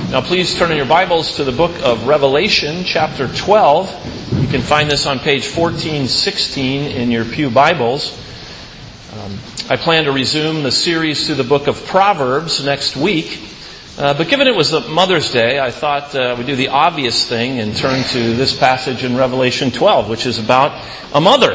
Now please turn in your Bibles to the book of Revelation, chapter 12. You can find this on page 1416 in your pew Bibles. I plan to resume the series through the book of Proverbs next week. But given it was Mother's Day, I thought we'd do the obvious thing and turn to this passage in Revelation 12, which is about a mother.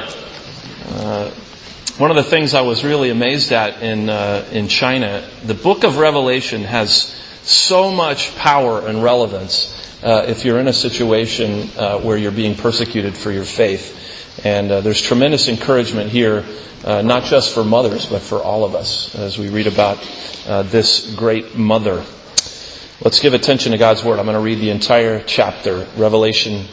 One of the things I was really amazed at in China, the book of Revelation has so much power and relevance if you're in a situation where you're being persecuted for your faith. And there's tremendous encouragement here, not just for mothers, but for all of us as we read about this great mother. Let's give attention to God's Word. I'm going to read the entire chapter, Revelation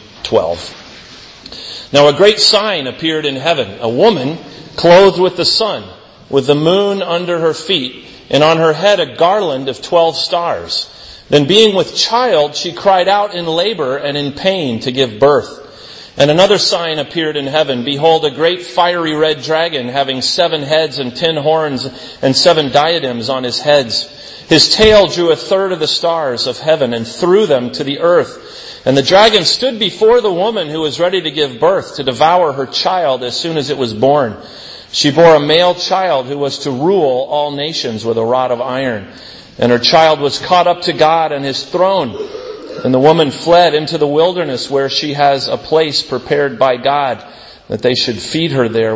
12. Now a great sign appeared in heaven, a woman clothed with the sun, with the moon under her feet, and on her head a garland of 12 stars. Then being with child, she cried out in labor and in pain to give birth. And another sign appeared in heaven. Behold, a great fiery red dragon, having 7 heads and 10 horns and 7 diadems on his heads. His tail drew 1/3 of the stars of heaven and threw them to the earth. And the dragon stood before the woman who was ready to give birth, to devour her child as soon as it was born. She bore a male child who was to rule all nations with a rod of iron. And her child was caught up to God and his throne. And the woman fled into the wilderness, where she has a place prepared by God, that they should feed her there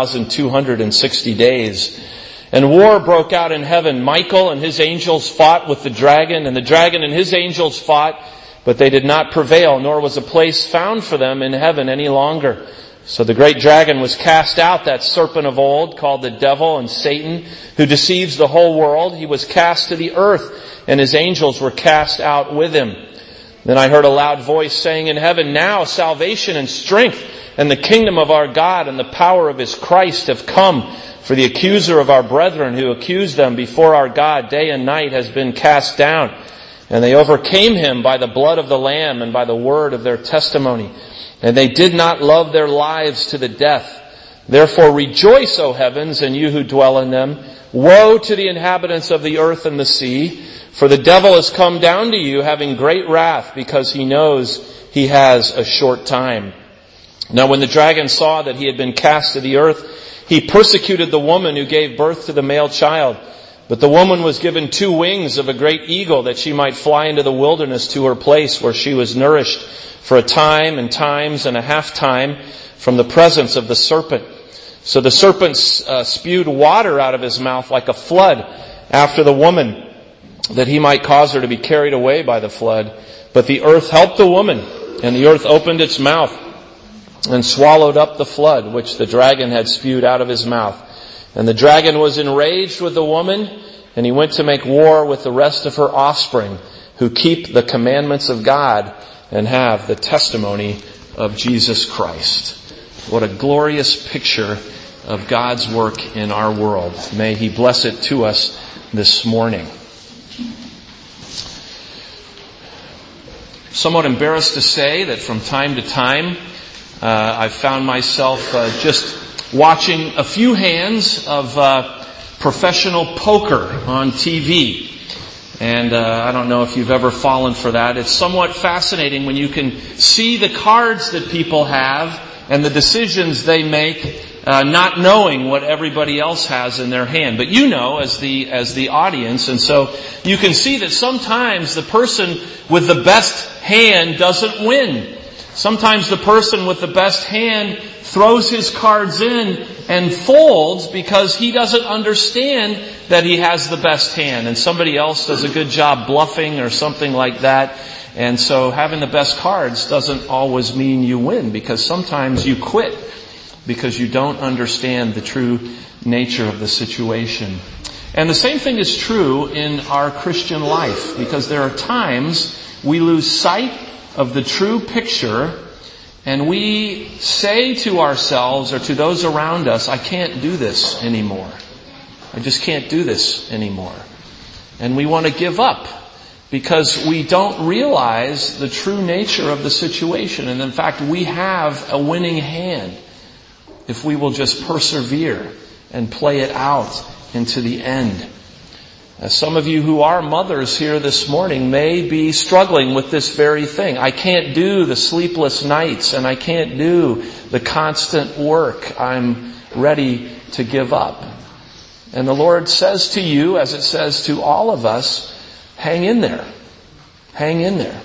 1,260 days. And war broke out in heaven. Michael and his angels fought with the dragon, and the dragon and his angels fought, but they did not prevail, nor was a place found for them in heaven any longer. So the great dragon was cast out, that serpent of old, called the devil and Satan, who deceives the whole world. He was cast to the earth, and his angels were cast out with him. Then I heard a loud voice saying in heaven, "Now salvation and strength and the kingdom of our God and the power of his Christ have come. For the accuser of our brethren, who accused them before our God day and night, has been cast down. And they overcame him by the blood of the Lamb and by the word of their testimony. And they did not love their lives to the death. Therefore rejoice, O heavens, and you who dwell in them. Woe to the inhabitants of the earth and the sea, for the devil has come down to you, having great wrath, because he knows he has a short time." Now when the dragon saw that he had been cast to the earth, he persecuted the woman who gave birth to the male child. But the woman was given 2 wings of a great eagle, that she might fly into the wilderness to her place, where she was nourished for a time and times and a half time from the presence of the serpent. So the serpent spewed water out of his mouth like a flood after the woman, that he might cause her to be carried away by the flood. But the earth helped the woman, and the earth opened its mouth and swallowed up the flood which the dragon had spewed out of his mouth. And the dragon was enraged with the woman, and he went to make war with the rest of her offspring, who keep the commandments of God and have the testimony of Jesus Christ. What a glorious picture of God's work in our world. May he bless it to us this morning. Somewhat embarrassed to say that from time to time, I've found myself just watching a few hands of professional poker on TV. And I don't know if you've ever fallen for that. It's somewhat fascinating when you can see the cards that people have and the decisions they make, not knowing what everybody else has in their hand. But you know as the audience, and so you can see that sometimes the person with the best hand doesn't win. Sometimes the person with the best hand throws his cards in and folds because he doesn't understand that he has the best hand, and somebody else does a good job bluffing or something like that. And so having the best cards doesn't always mean you win, because sometimes you quit because you don't understand the true nature of the situation. And the same thing is true in our Christian life, because there are times we lose sight of the true picture, and we say to ourselves or to those around us, "I can't do this anymore. I just can't do this anymore." And we want to give up because we don't realize the true nature of the situation. And in fact, we have a winning hand if we will just persevere and play it out into the end. Some of you who are mothers here this morning may be struggling with this very thing. I can't do the sleepless nights and I can't do the constant work. I'm ready to give up. And the Lord says to you, as it says to all of us, hang in there. Hang in there.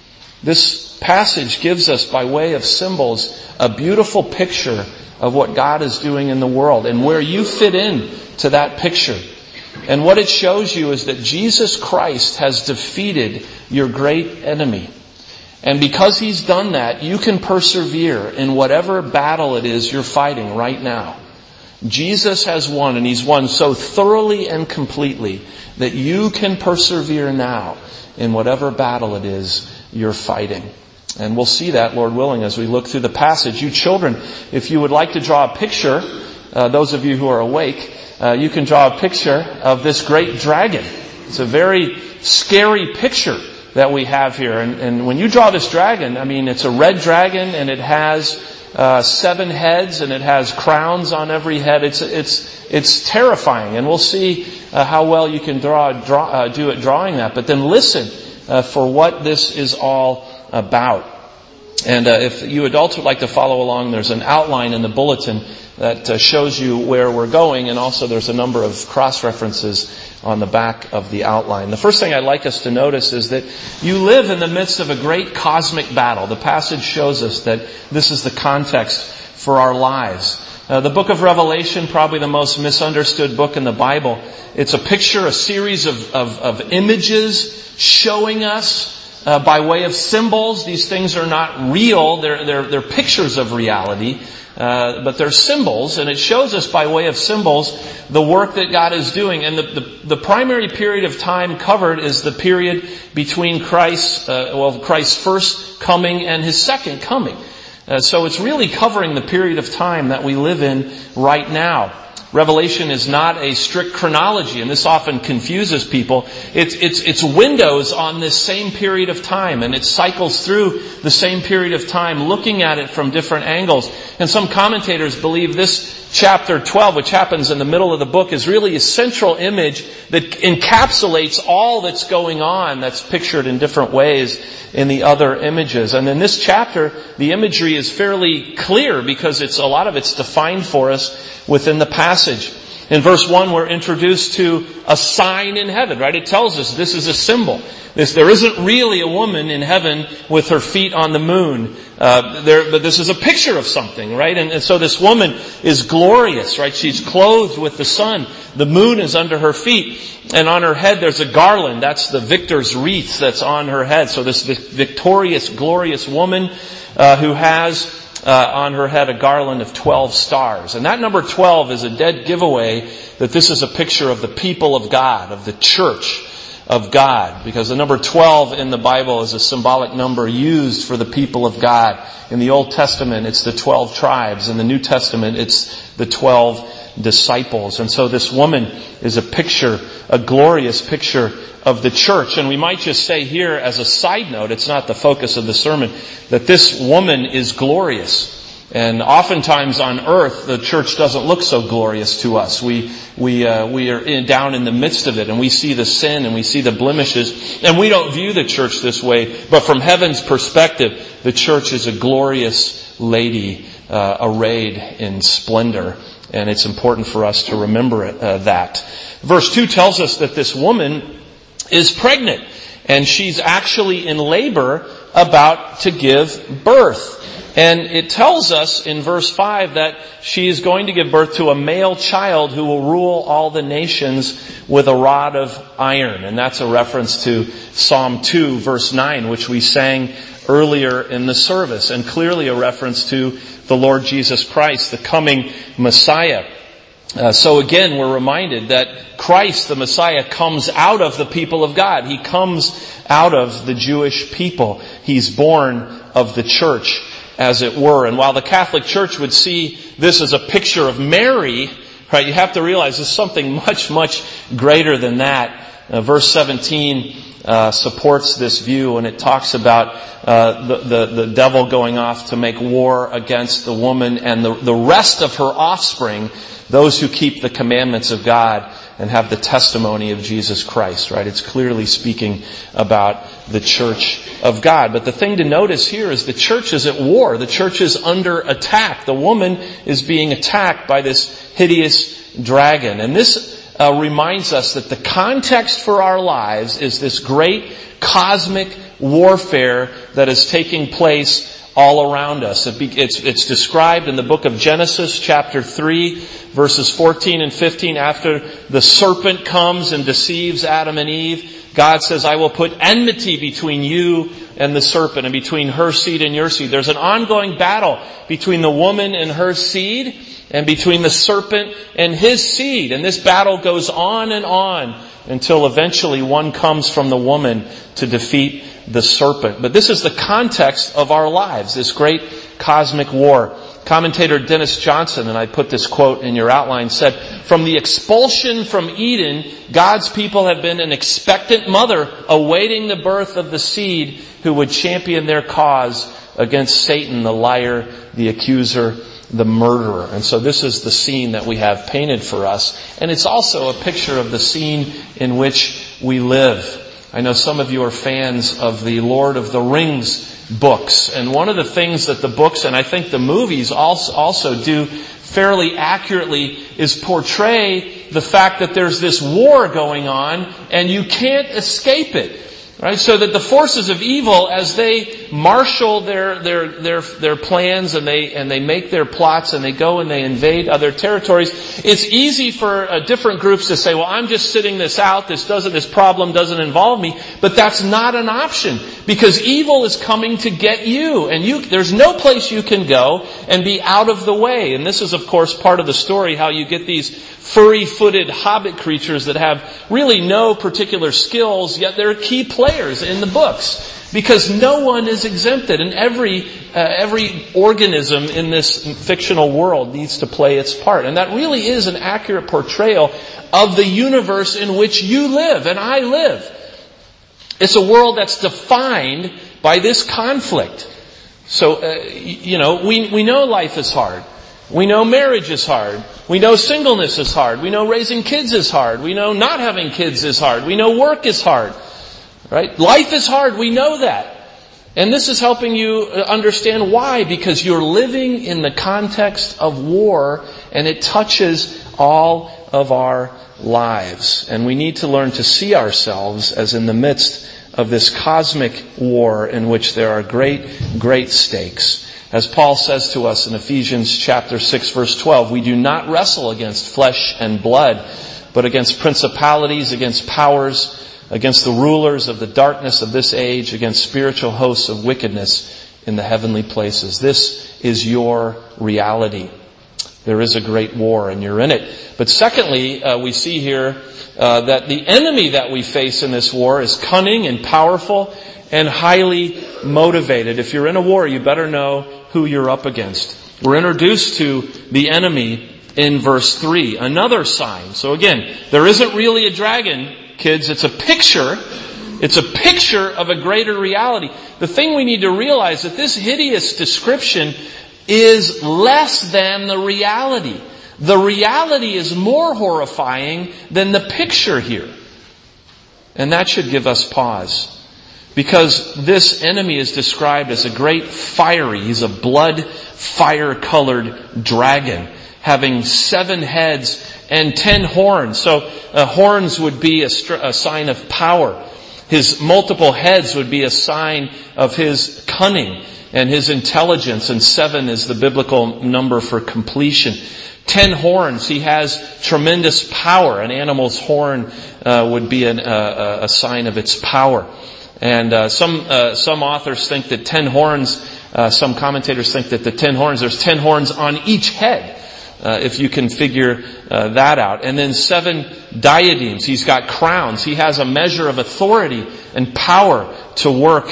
This passage gives us, by way of symbols, a beautiful picture of what God is doing in the world and where you fit in to that picture. And what it shows you is that Jesus Christ has defeated your great enemy. And because He's done that, you can persevere in whatever battle it is you're fighting right now. Jesus has won, and He's won so thoroughly and completely that you can persevere now in whatever battle it is you're fighting. And we'll see that, Lord willing, as we look through the passage. You children, if you would like to draw a picture, those of you who are awake, you can draw a picture of this great dragon. It's a very scary picture that we have here. And when you draw this dragon, I mean, it's a red dragon and it has 7 heads and it has crowns on every head. It's terrifying, and we'll see how well you can do it drawing that. But then listen for what this is all about. And if you adults would like to follow along, there's an outline in the bulletin that shows you where we're going, and also there's a number of cross-references on the back of the outline. The first thing I'd like us to notice is that you live in the midst of a great cosmic battle. The passage shows us that this is the context for our lives. The book of Revelation, probably the most misunderstood book in the Bible. It's a picture, a series of images showing us by way of symbols. These things are not real. They're pictures of reality. But they're symbols, and it shows us by way of symbols the work that God is doing. And the primary period of time covered is the period between Christ's first coming and His second coming. So it's really covering the period of time that we live in right now. Revelation is not a strict chronology, and this often confuses people. It's windows on this same period of time, and it cycles through the same period of time, looking at it from different angles. And some commentators believe this chapter 12, which happens in the middle of the book, is really a central image that encapsulates all that's going on, that's pictured in different ways in the other images. And in this chapter, the imagery is fairly clear because a lot of it's defined for us within the passage. In verse 1, we're introduced to a sign in heaven, right? It tells us this is a symbol. There isn't really a woman in heaven with her feet on the moon. But this is a picture of something, right? And so this woman is glorious, right? She's clothed with the sun. The moon is under her feet. And on her head there's a garland. That's the victor's wreath that's on her head. So this victorious, glorious woman who has on her head a garland of 12 stars. And that number 12 is a dead giveaway that this is a picture of the people of God, of the church of God. Because the number 12 in the Bible is a symbolic number used for the people of God. In the Old Testament, it's the 12 tribes. In the New Testament, it's the 12 disciples. And so this woman is a picture, a glorious picture of the church. And we might just say here as a side note, it's not the focus of the sermon, that this woman is glorious. And oftentimes on earth, the church doesn't look so glorious to us. We are down in the midst of it, and we see the sin and we see the blemishes, and we don't view the church this way. But from heaven's perspective, the church is a glorious lady arrayed in splendor. And it's important for us to remember that. Verse 2 tells us that this woman is pregnant, and she's actually in labor about to give birth. And it tells us in verse 5 that she is going to give birth to a male child who will rule all the nations with a rod of iron. And that's a reference to Psalm 2, verse 9, which we sang earlier in the service, and clearly a reference to the Lord Jesus Christ, the coming Messiah. So again, we're reminded that Christ, the Messiah, comes out of the people of God. He comes out of the Jewish people. He's born of the church, as it were. And while the Catholic Church would see this as a picture of Mary, right, you have to realize there's something much, much greater than that. Verse 17 supports this view, and it talks about the devil going off to make war against the woman and the rest of her offspring, those who keep the commandments of God and have the testimony of Jesus Christ, right? It's clearly speaking about the church of God. But the thing to notice here is the church is at war. The church is under attack. The woman is being attacked by this hideous dragon. And this reminds us that the context for our lives is this great cosmic warfare that is taking place all around us. It's described in the book of Genesis, chapter 3, verses 14 and 15. After the serpent comes and deceives Adam and Eve, God says, I will put enmity between you and the serpent, and between her seed and your seed. There's an ongoing battle between the woman and her seed, and between the serpent and his seed. And this battle goes on until eventually one comes from the woman to defeat the serpent. But this is the context of our lives, this great cosmic war. Commentator Dennis Johnson, and I put this quote in your outline, said, from the expulsion from Eden, God's people have been an expectant mother awaiting the birth of the seed who would champion their cause against Satan, the liar, the accuser, the murderer. And so this is the scene that we have painted for us. And it's also a picture of the scene in which we live. I know some of you are fans of the Lord of the Rings books. And one of the things that the books, and I think the movies also do fairly accurately, is portray the fact that there's this war going on and you can't escape it. Right? So that the forces of evil, as they marshal their plans and they make their plots and they go and they invade other territories, it's easy for different groups to say, well, I'm just sitting this out. This problem doesn't involve me. But that's not an option, because evil is coming to get you, and there's no place you can go and be out of the way. And this is, of course, part of the story, how you get these furry-footed hobbit creatures that have really no particular skills, yet they're key players in the books, because no one is exempted, and every organism in this fictional world needs to play its part. And that really is an accurate portrayal of the universe in which you live and I live. It's a world that's defined by this conflict. So, we know life is hard. We know marriage is hard. We know singleness is hard. We know raising kids is hard. We know not having kids is hard. We know work is hard. Right? Life is hard. We know that. And this is helping you understand why. Because you're living in the context of war, and it touches all of our lives. And we need to learn to see ourselves as in the midst of this cosmic war in which there are great, great stakes. As Paul says to us in Ephesians chapter 6, verse 12, we do not wrestle against flesh and blood, but against principalities, against powers, against the rulers of the darkness of this age, against spiritual hosts of wickedness in the heavenly places. This is your reality. There is a great war, and you're in it. But secondly, we see here that the enemy that we face in this war is cunning and powerful and highly motivated. If you're in a war, you better know who you're up against. We're introduced to the enemy in verse 3. Another sign. So again, there isn't really a dragon, kids. It's a picture. It's a picture of a greater reality. The thing we need to realize is that this hideous description is less than the reality. The reality is more horrifying than the picture here. And that should give us pause. Because this enemy is described as a great he's a blood fire-colored dragon, having 7 heads and 10 horns. So horns would be a sign of power. His multiple heads would be a sign of his cunning and his intelligence. And 7 is the biblical number for completion. 10 horns. He has tremendous power. An animal's horn would be a sign of its power. And some authors think that 10 horns, some commentators think that the 10 horns, there's 10 horns on each head, if you can figure that out. And then 7 diadems. He's got crowns. He has a measure of authority and power to work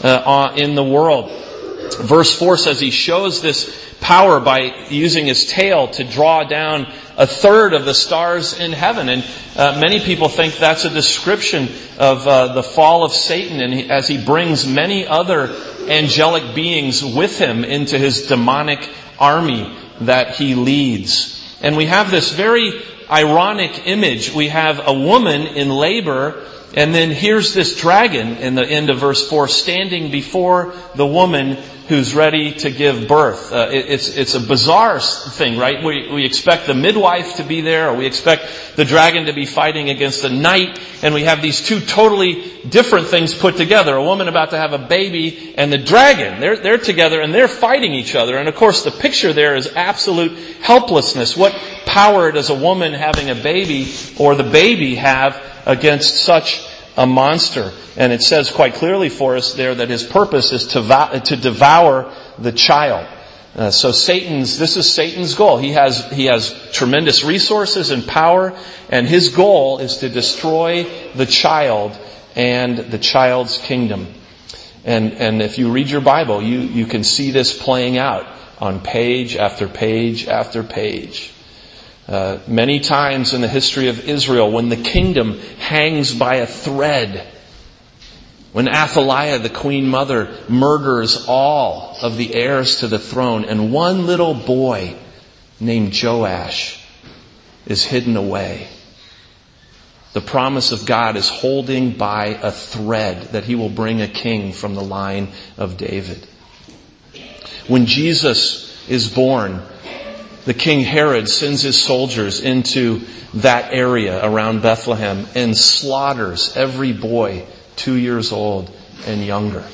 in the world. Verse 4 says he shows this power by using his tail to draw down 1/3 of the stars in heaven. And many people think that's a description of the fall of Satan, and as he brings many other angelic beings with him into his demonic army that he leads. And we have this very ironic image. We have a woman in labor, and then here's this dragon in the end of verse 4 standing before the woman who's ready to give birth. It's a bizarre thing, right? We expect the midwife to be there, or we expect the dragon to be fighting against a knight, and we have these two totally different things put together. A woman about to have a baby and the dragon. They're together and they're fighting each other. And of course the picture there is absolute helplessness. What power does a woman having a baby or the baby have against such a monster? And it says quite clearly for us there that his purpose is to devour the child. So this is Satan's goal. He has tremendous resources and power, and his goal is to destroy the child and the child's kingdom. And if you read your Bible, you can see this playing out on page after page after page. Many times in the history of Israel, when the kingdom hangs by a thread, when Athaliah, the queen mother, murders all of the heirs to the throne, and one little boy named Joash is hidden away, the promise of God is holding by a thread that he will bring a king from the line of David. When Jesus is born, the King Herod sends his soldiers into that area around Bethlehem and slaughters every boy 2 years old and younger.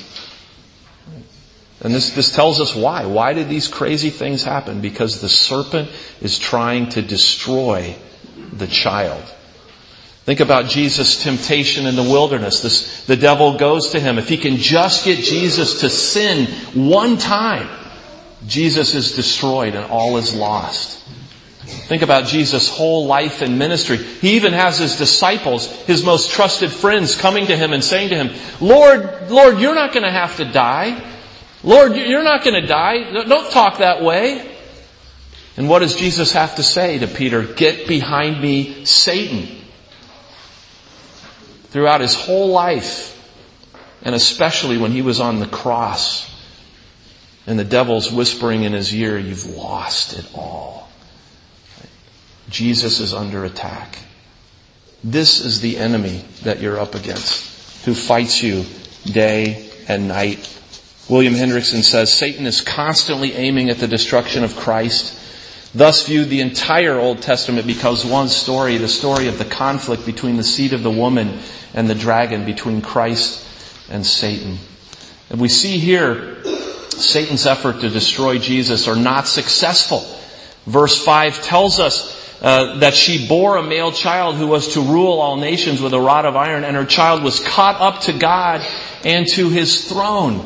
And this tells us why. Why did these crazy things happen? Because the serpent is trying to destroy the child. Think about Jesus' temptation in the wilderness. The devil goes to him. If he can just get Jesus to sin one time, Jesus is destroyed and all is lost. Think about Jesus' whole life and ministry. He even has his disciples, his most trusted friends, coming to him and saying to him, Lord, you're not going to have to die. Lord, you're not going to die. Don't talk that way. And what does Jesus have to say to Peter? Get behind me, Satan. Throughout his whole life, and especially when he was on the cross, and the devil's whispering in his ear, you've lost it all. Jesus is under attack. This is the enemy that you're up against, who fights you day and night. William Hendrickson says, Satan is constantly aiming at the destruction of Christ. Thus viewed, the entire Old Testament becomes one story, the story of the conflict between the seed of the woman and the dragon, between Christ and Satan. And we see here Satan's effort to destroy Jesus are not successful. Verse 5 tells us that she bore a male child who was to rule all nations with a rod of iron, and her child was caught up to God and to his throne.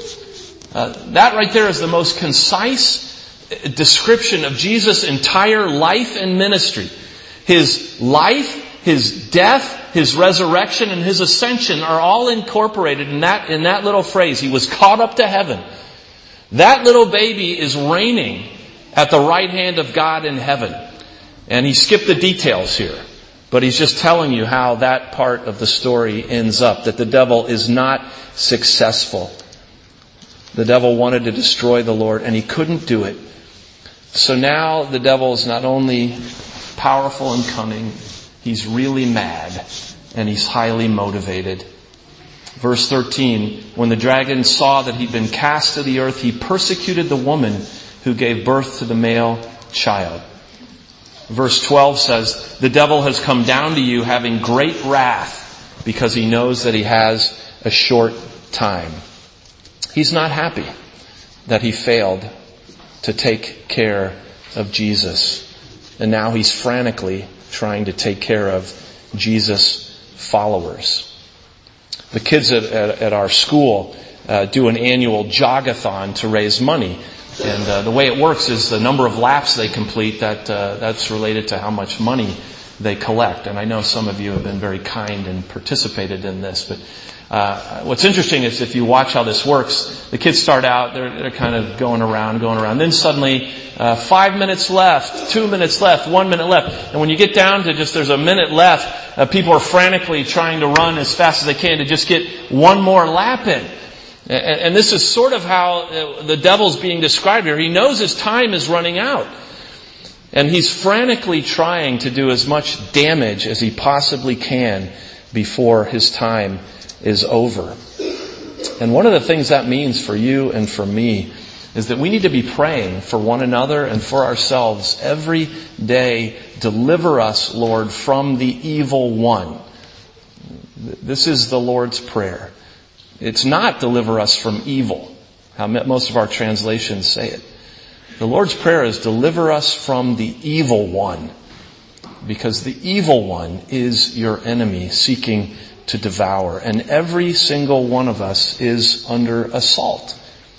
That right there is the most concise description of Jesus' entire life and ministry. His life, his death, his resurrection, and his ascension are all incorporated in that little phrase. He was caught up to heaven. That little baby is reigning at the right hand of God in heaven. And he skipped the details here, but he's just telling you how that part of the story ends up, that the devil is not successful. The devil wanted to destroy the Lord, and he couldn't do it. So now the devil is not only powerful and cunning, he's really mad, and he's highly motivated. Verse 13, when the dragon saw that he'd been cast to the earth, he persecuted the woman who gave birth to the male child. Verse 12 says, the devil has come down to you having great wrath because he knows that he has a short time. He's not happy that he failed to take care of Jesus. And now he's frantically trying to take care of Jesus' followers. The kids at our school do an annual jogathon to raise money. And the way it works is the number of laps they complete, that's related to how much money they collect. And I know some of you have been very kind and participated in this. But what's interesting is if you watch how this works, the kids start out, they're kind of going around. Then suddenly 5 minutes left, 2 minutes left, 1 minute left. And when you get down to just there's a minute left, people are frantically trying to run as fast as they can to just get one more lap in. And this is sort of how the devil's being described here. He knows his time is running out. And he's frantically trying to do as much damage as he possibly can before his time is over. And one of the things that means for you and for me is that we need to be praying for one another and for ourselves every day. Deliver us, Lord, from the evil one. This is the Lord's Prayer. It's not deliver us from evil, how most of our translations say it. The Lord's Prayer is deliver us from the evil one, because the evil one is your enemy seeking to devour. And every single one of us is under assault.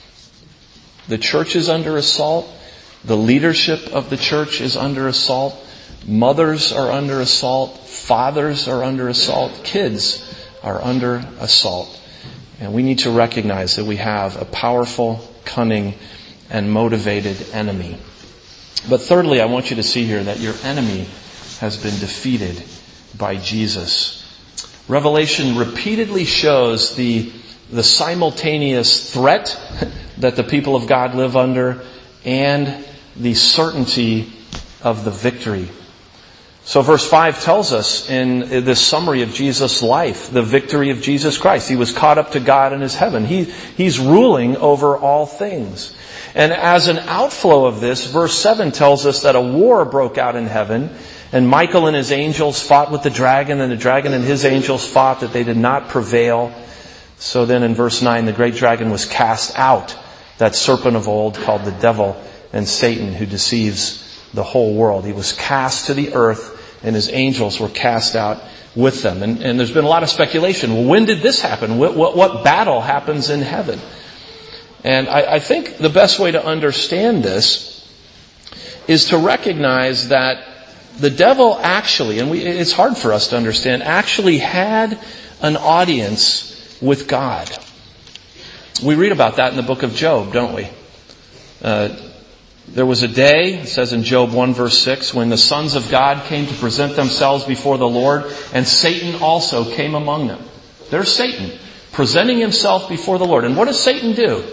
The church is under assault. The leadership of the church is under assault. Mothers are under assault. Fathers are under assault. Kids are under assault. And we need to recognize that we have a powerful, cunning, and motivated enemy. But thirdly, I want you to see here that your enemy has been defeated by Jesus. Revelation repeatedly shows the simultaneous threat that the people of God live under and the certainty of the victory. So verse 5 tells us in this summary of Jesus' life, the victory of Jesus Christ. He was caught up to God in his heaven. He's ruling over all things. And as an outflow of this, verse 7 tells us that a war broke out in heaven, and Michael and his angels fought with the dragon, and the dragon and his angels fought, that they did not prevail. So then in verse 9, the great dragon was cast out, that serpent of old called the devil and Satan, who deceives the whole world. He was cast to the earth, and his angels were cast out with them. And there's been a lot of speculation. Well, when did this happen? What battle happens in heaven? And I think the best way to understand this is to recognize that the devil actually, and it's hard for us to understand, actually had an audience with God. We read about that in the book of Job, don't we? There was a day, it says in Job 1 verse 6, when the sons of God came to present themselves before the Lord, and Satan also came among them. There's Satan presenting himself before the Lord. And what does Satan do?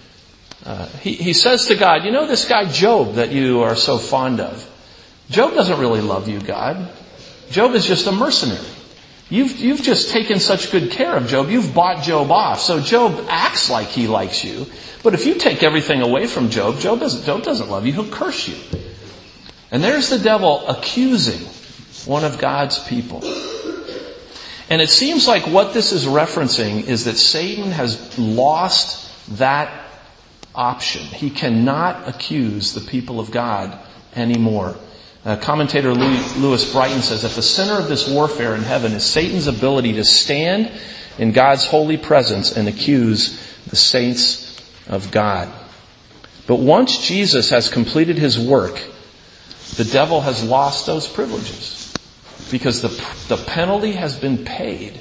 He says to God, you know this guy Job that you are so fond of? Job doesn't really love you, God. Job is just a mercenary. You've just taken such good care of Job. You've bought Job off. So Job acts like he likes you. But if you take everything away from Job, Job doesn't love you. He'll curse you. And there's the devil accusing one of God's people. And it seems like what this is referencing is that Satan has lost that option. He cannot accuse the people of God anymore. Commentator Lewis Brighton says, at the center of this warfare in heaven is Satan's ability to stand in God's holy presence and accuse the saints of God. But once Jesus has completed his work, the devil has lost those privileges, because the penalty has been paid,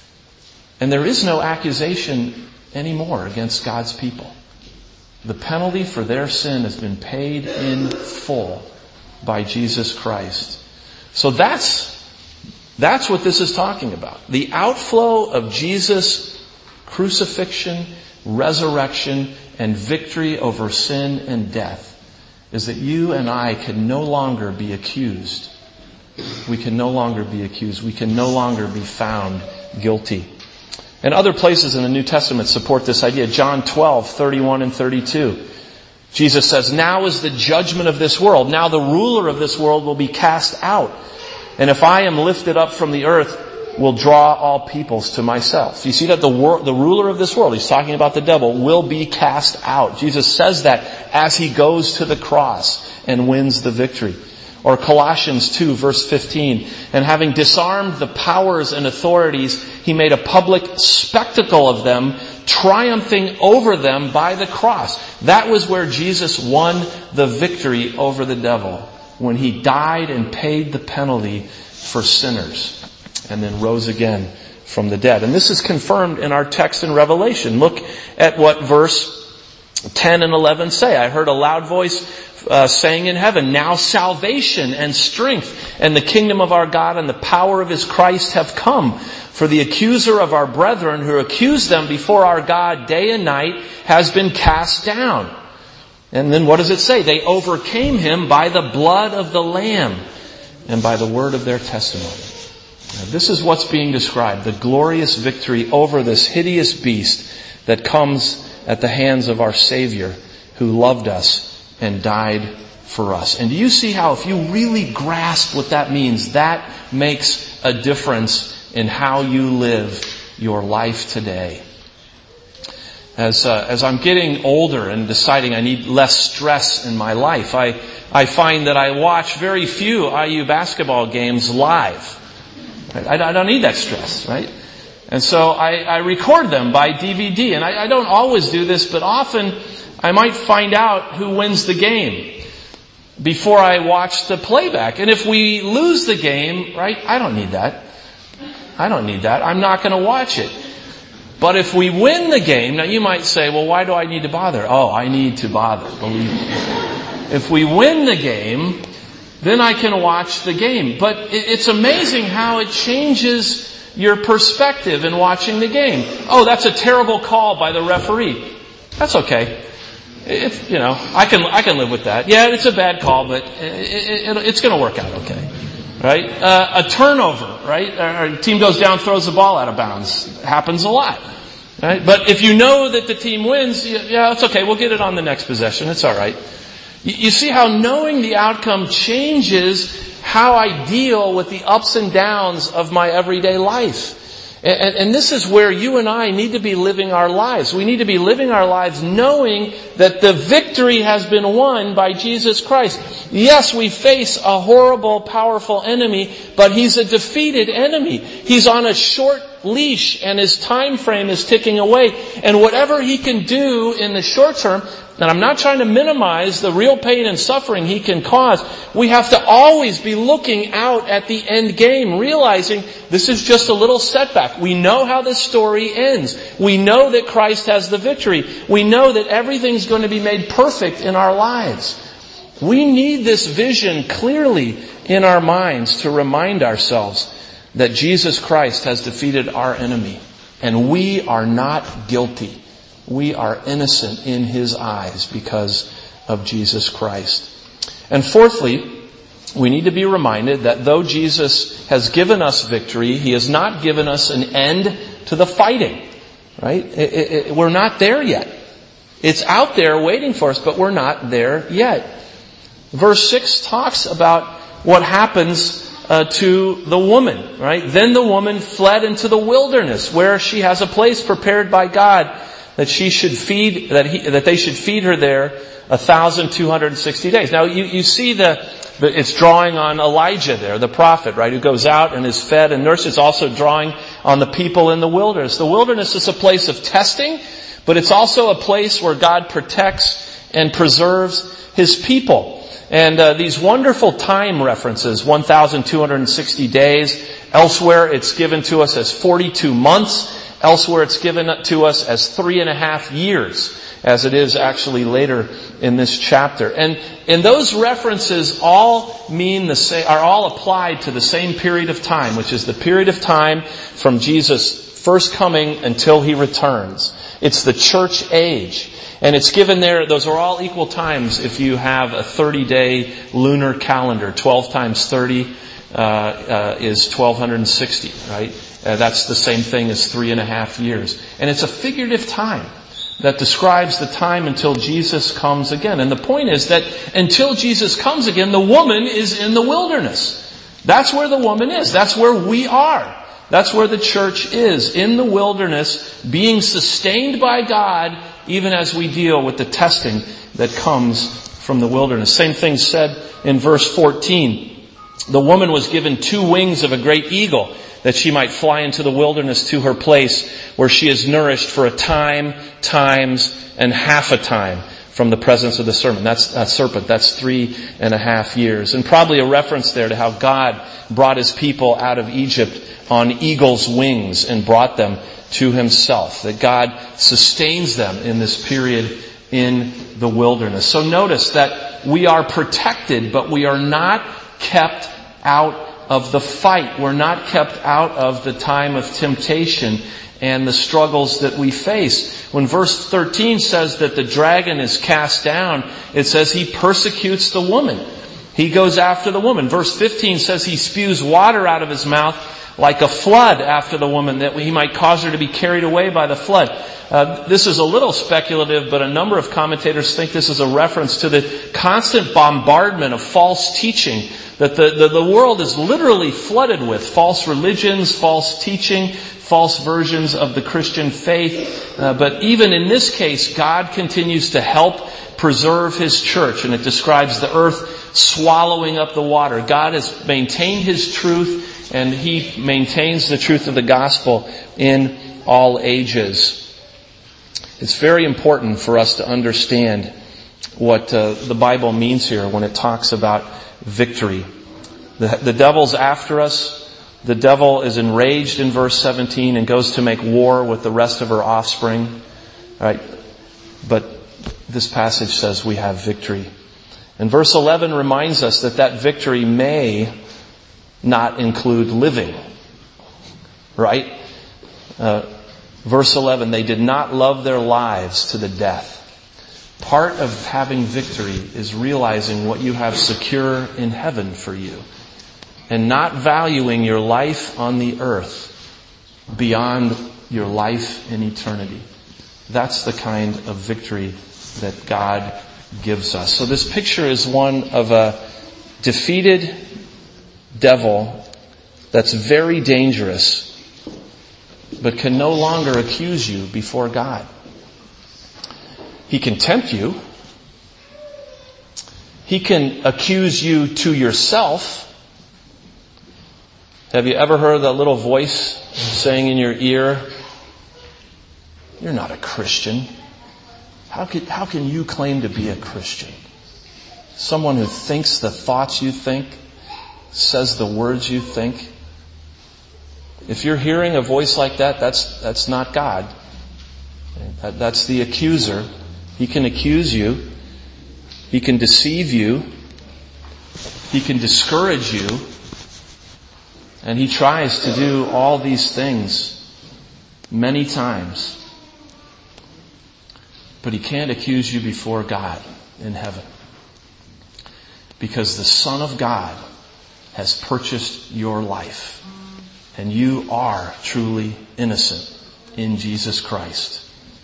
and there is no accusation anymore against God's people. The penalty for their sin has been paid in full by Jesus Christ. So that's what this is talking about. The outflow of Jesus' crucifixion, resurrection, and victory over sin and death is that you and I can no longer be accused. We can no longer be accused. We can no longer be found guilty. And other places in the New Testament support this idea. John 12, 31 and 32. Jesus says, now is the judgment of this world. Now the ruler of this world will be cast out. And if I am lifted up from the earth, will draw all peoples to myself. You see that the ruler of this world, he's talking about the devil, will be cast out. Jesus says that as he goes to the cross and wins the victory. Or Colossians 2 verse 15. And having disarmed the powers and authorities, he made a public spectacle of them, triumphing over them by the cross. That was where Jesus won the victory over the devil, when he died and paid the penalty for sinners, and then rose again from the dead. And this is confirmed in our text in Revelation. Look at what verse 10 and 11 say. I heard a loud voice saying in heaven, now salvation and strength and the kingdom of our God and the power of his Christ have come. For the accuser of our brethren who accused them before our God day and night has been cast down. And then what does it say? They overcame him by the blood of the Lamb and by the word of their testimony. Now, this is what's being described, the glorious victory over this hideous beast that comes at the hands of our Savior who loved us and died for us. And do you see how if you really grasp what that means, that makes a difference in how you live your life today? As I'm getting older and deciding I need less stress in my life, I find that I watch very few IU basketball games live. I don't need that stress, right? And so I record them by DVD. And I don't always do this, but often I might find out who wins the game before I watch the playback. And if we lose the game, right, I don't need that. I'm not going to watch it. But if we win the game, now you might say, well, why do I need to bother? Oh, I need to bother, believe me. If we win the game, then I can watch the game. But it's amazing how it changes your perspective in watching the game. Oh, that's a terrible call by the referee. That's okay. I can live with that. Yeah, it's a bad call, but it's going to work out okay. Right? A turnover, right? Our team goes down, throws the ball out of bounds. Happens a lot. Right? But if you know that the team wins, yeah, it's okay. We'll get it on the next possession. It's all right. You see how knowing the outcome changes how I deal with the ups and downs of my everyday life. And this is where you and I need to be living our lives. We need to be living our lives knowing that the victory has been won by Jesus Christ. Yes, we face a horrible, powerful enemy, but he's a defeated enemy. He's on a short leash and his time frame is ticking away. And whatever he can do in the short term, and I'm not trying to minimize the real pain and suffering he can cause, we have to always be looking out at the end game, realizing this is just a little setback. We know how this story ends. We know that Christ has the victory. We know that everything's going to be made perfect in our lives. We need this vision clearly in our minds to remind ourselves that Jesus Christ has defeated our enemy, and we are not guilty. We are innocent in his eyes because of Jesus Christ. And fourthly, we need to be reminded that though Jesus has given us victory, he has not given us an end to the fighting. Right? We're not there yet. It's out there waiting for us, but we're not there yet. Verse 6 talks about what happens to the woman. Right? Then the woman fled into the wilderness, where she has a place prepared by God that they should feed her there 1,260 days. Now you see it's drawing on Elijah there, the prophet, right, who goes out and is fed and nursed. It's also drawing on the people in the wilderness. The wilderness is a place of testing, but it's also a place where God protects and preserves his people. And these wonderful time references, 1,260 days. Elsewhere it's given to us as 42 months. Elsewhere it's given to us as 3.5 years, as it is actually later in this chapter. And those references all mean the same, are all applied to the same period of time, which is the period of time from Jesus' first coming until he returns. It's the church age. And it's given there, those are all equal times if you have a 30-day lunar calendar. 12 times 30 is 1,260, right? That's the same thing as 3.5 years. And it's a figurative time that describes the time until Jesus comes again. And the point is that until Jesus comes again, the woman is in the wilderness. That's where the woman is. That's where we are. That's where the church is, in the wilderness, being sustained by God, even as we deal with the testing that comes from the wilderness. Same thing said in verse 14. The woman was given 2 wings of a great eagle, that she might fly into the wilderness to her place where she is nourished for a time, times, and half a time from the presence of the serpent. That's 3.5 years. And probably a reference there to how God brought his people out of Egypt on eagle's wings and brought them to himself. That God sustains them in this period in the wilderness. So notice that we are protected, but we are not kept out of the fight. We're not kept out of the time of temptation and the struggles that we face. When verse 13 says that the dragon is cast down, it says he persecutes the woman. He goes after the woman. Verse 15 says he spews water out of his mouth like a flood after the woman, that he might cause her to be carried away by the flood. This is a little speculative, but a number of commentators think this is a reference to the constant bombardment of false teaching that the world is literally flooded with. False religions, false teaching, false versions of the Christian faith. But even in this case, God continues to help preserve His church. And it describes the earth swallowing up the water. God has maintained His truth, and He maintains the truth of the gospel in all ages. It's very important for us to understand what the Bible means here when it talks about victory. The devil's after us. The devil is enraged in verse 17 and goes to make war with the rest of her offspring. Right? But this passage says we have victory. And verse 11 reminds us that victory may not include living. Right? Verse 11, they did not love their lives to the death. Part of having victory is realizing what you have secure in heaven for you, and not valuing your life on the earth beyond your life in eternity. That's the kind of victory that God gives us. So this picture is one of a defeated devil that's very dangerous, but can no longer accuse you before God. He can tempt you. He can accuse you to yourself. Have you ever heard that little voice saying in your ear, "You're not a Christian. How can you claim to be a Christian?" Someone who thinks the thoughts you think, says the words you think. If you're hearing a voice like that, that's not God. That's the accuser. He can accuse you. He can deceive you. He can discourage you. And he tries to do all these things many times. But he can't accuse you before God in heaven. Because the Son of God has purchased your life. And you are truly innocent in Jesus Christ.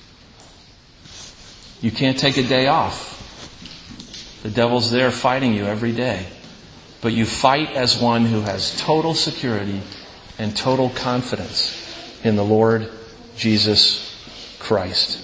You can't take a day off. The devil's there fighting you every day. But you fight as one who has total security and total confidence in the Lord Jesus Christ.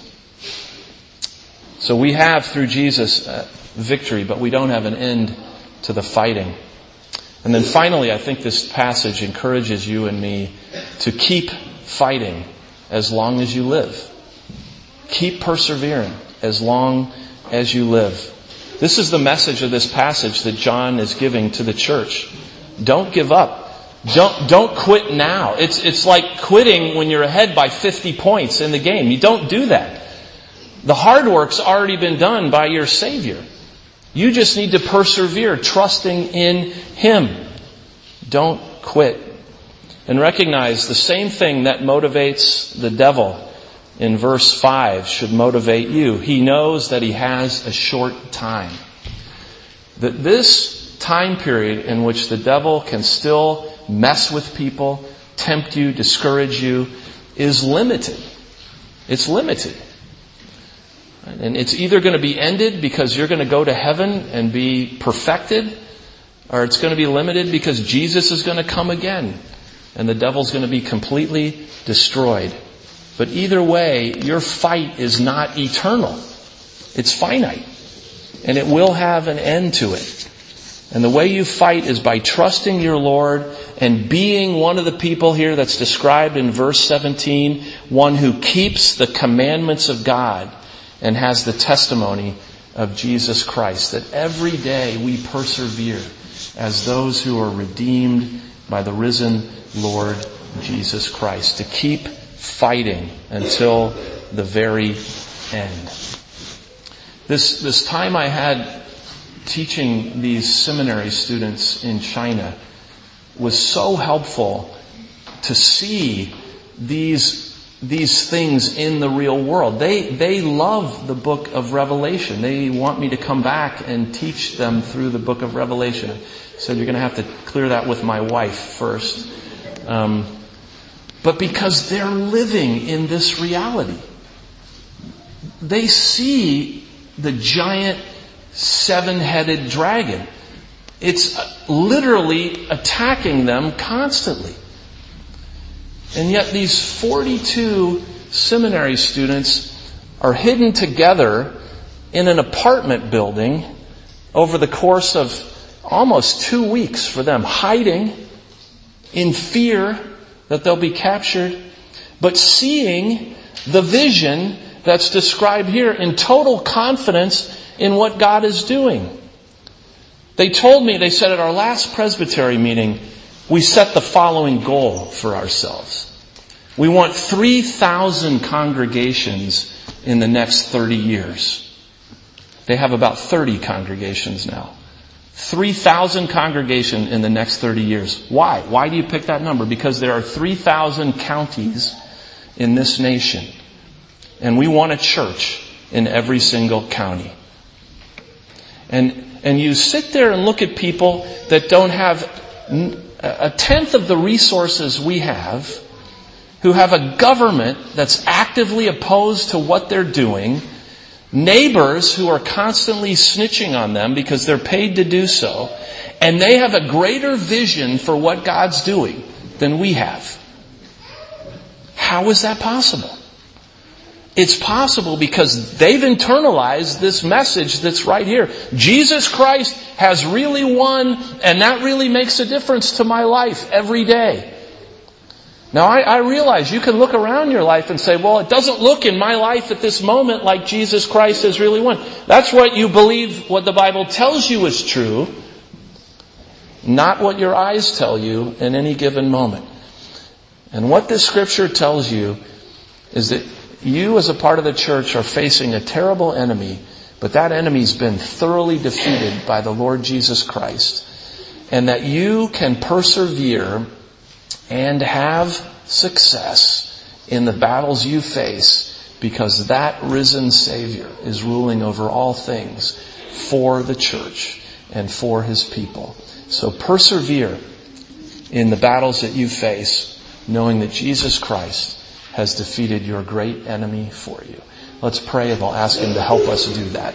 So we have, through Jesus, victory, but we don't have an end to the fighting. And then finally, I think this passage encourages you and me to keep fighting as long as you live. Keep persevering as long as you live. This is the message of this passage that John is giving to the church. Don't give up. Don't quit now. It's like quitting when you're ahead by 50 points in the game. You don't do that. The hard work's already been done by your Savior. You just need to persevere, trusting in Him. Don't quit. And recognize the same thing that motivates the devil in verse 5 should motivate you. He knows that he has a short time. That this time period in which the devil can still mess with people, tempt you, discourage you, is limited. It's limited. And it's either going to be ended because you're going to go to heaven and be perfected, or it's going to be limited because Jesus is going to come again and the devil's going to be completely destroyed. But either way, your fight is not eternal. It's finite. And it will have an end to it. And the way you fight is by trusting your Lord and being one of the people here that's described in verse 17, one who keeps the commandments of God and has the testimony of Jesus Christ. That every day we persevere as those who are redeemed by the risen Lord Jesus Christ. To keep fighting until the very end. This time I had teaching these seminary students in China was so helpful to see these these things in the real world. They love the book of Revelation. They want me to come back and teach them through the book of Revelation. I said, you're going to have to clear that with my wife first. But because they're living in this reality. They see the giant 7-headed dragon. It's literally attacking them constantly. And yet these 42 seminary students are hidden together in an apartment building over the course of almost 2 weeks for them, hiding in fear that they'll be captured, but seeing the vision that's described here in total confidence in what God is doing. They told me, they said at our last presbytery meeting, we set the following goal for ourselves. We want 3,000 congregations in the next 30 years. They have about 30 congregations now. 3,000 congregations in the next 30 years. Why? Why do you pick that number? Because there are 3,000 counties in this nation. And we want a church in every single county. And you sit there and look at people that don't have a tenth of the resources we have, who have a government that's actively opposed to what they're doing, neighbors who are constantly snitching on them because they're paid to do so, and they have a greater vision for what God's doing than we have. How is that possible? It's possible because they've internalized this message that's right here. Jesus Christ has really won, and that really makes a difference to my life every day. Now, I realize you can look around your life and say, well, it doesn't look in my life at this moment like Jesus Christ has really won. That's what you believe, what the Bible tells you is true, not what your eyes tell you in any given moment. And what this scripture tells you is that you as a part of the church are facing a terrible enemy, but that enemy's been thoroughly defeated by the Lord Jesus Christ. And that you can persevere and have success in the battles you face because that risen Savior is ruling over all things for the church and for His people. So persevere in the battles that you face, knowing that Jesus Christ has defeated your great enemy for you. Let's pray and we'll ask Him to help us do that.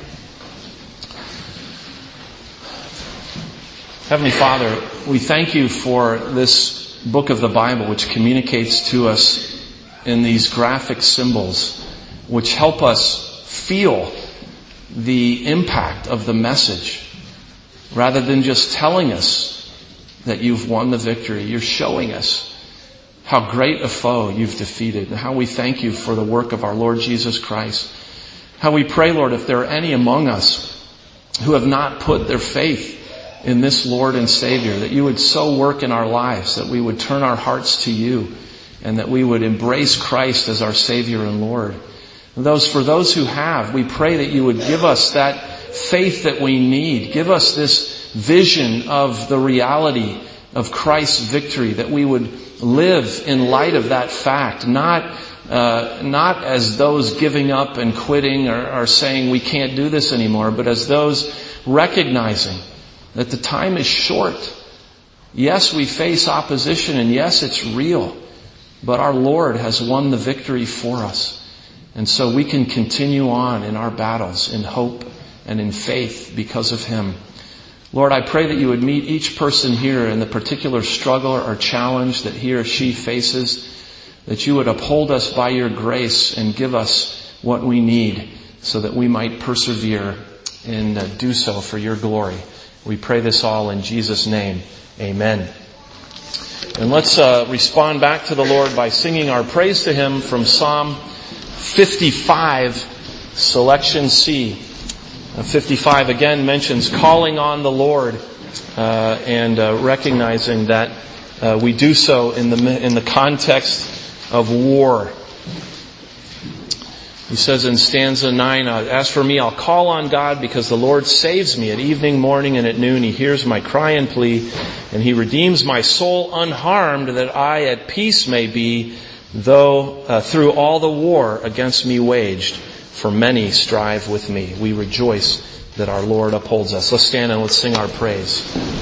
Heavenly Father, we thank You for this book of the Bible which communicates to us in these graphic symbols which help us feel the impact of the message. Rather than just telling us that You've won the victory, You're showing us how great a foe You've defeated, and how we thank You for the work of our Lord Jesus Christ. How we pray, Lord, if there are any among us who have not put their faith in this Lord and Savior, that You would so work in our lives, that we would turn our hearts to You, and that we would embrace Christ as our Savior and Lord. And for those who have, we pray that You would give us that faith that we need. Give us this vision of the reality of Christ's victory, that we would live in light of that fact, not as those giving up and quitting or saying we can't do this anymore, but as those recognizing that the time is short. Yes, we face opposition, and yes, it's real, but our Lord has won the victory for us. And so we can continue on in our battles in hope and in faith because of Him. Lord, I pray that You would meet each person here in the particular struggle or challenge that he or she faces, that You would uphold us by Your grace and give us what we need so that we might persevere and do so for Your glory. We pray this all in Jesus' name. Amen. And let's respond back to the Lord by singing our praise to Him from Psalm 55, selection C. 55 again mentions calling on the Lord and recognizing that we do so in the context of war. He says in stanza 9, as for me, I'll call on God because the Lord saves me at evening, morning, and at noon. He hears my cry and plea, and He redeems my soul unharmed, that I at peace may be Though through all the war against me waged, for many strive with me. We rejoice that our Lord upholds us. Let's stand and let's sing our praise.